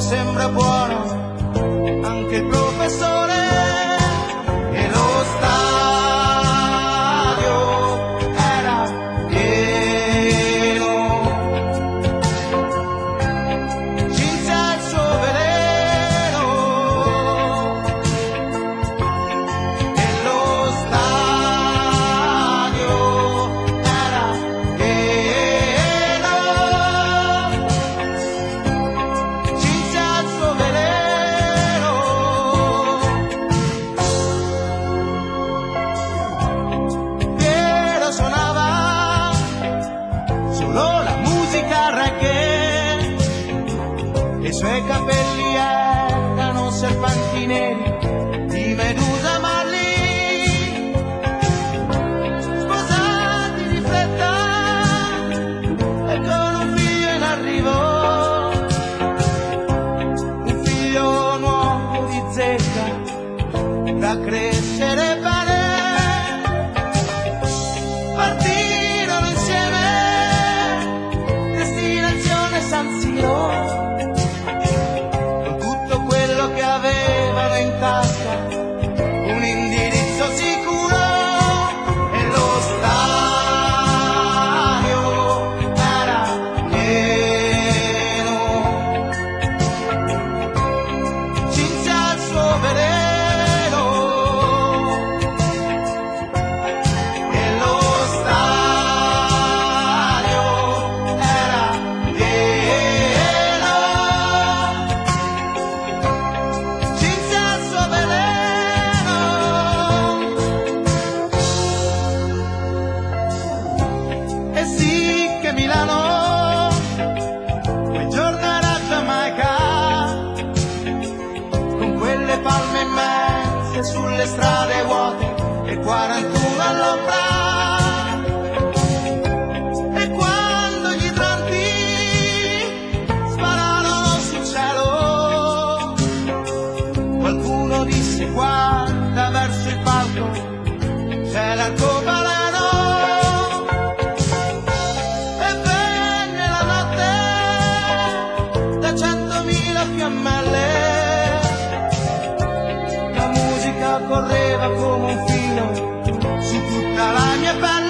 sembra buono anche il professore, e lo stadio era pieno. Cinzia il suo veleno e lo stadio era pieno. Cinzia il suo veleno. Piero suonava solo la musica reggae, e i suoi capelli erano serpenti neri di Medusa Marley, sposati di fretta e con un figlio in arrivo, un figlio nuovo di zecca da crescere bene. Partirono insieme, destinazione San Siro, con tutto quello che avevano in tasca, un indirizzo sicuro, e lo stadio era pieno. Cinzia il suo veleno e lo stadio era pieno. Cinzia il suo veleno. E sì che Milano quel giorno era Giamaica, con quelle palme immense sulle strade vuote e 41 all'ombra. E quando gli idranti spararono sul cielo, qualcuno disse: guarda verso il palco, c'è l'arcobaleno. E venne la notte da 100.000 fiammelle, la musica correva come un filo su tutta la mia pelle.